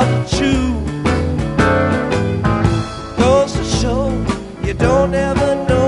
hard to chew. Goes to show you don't ever know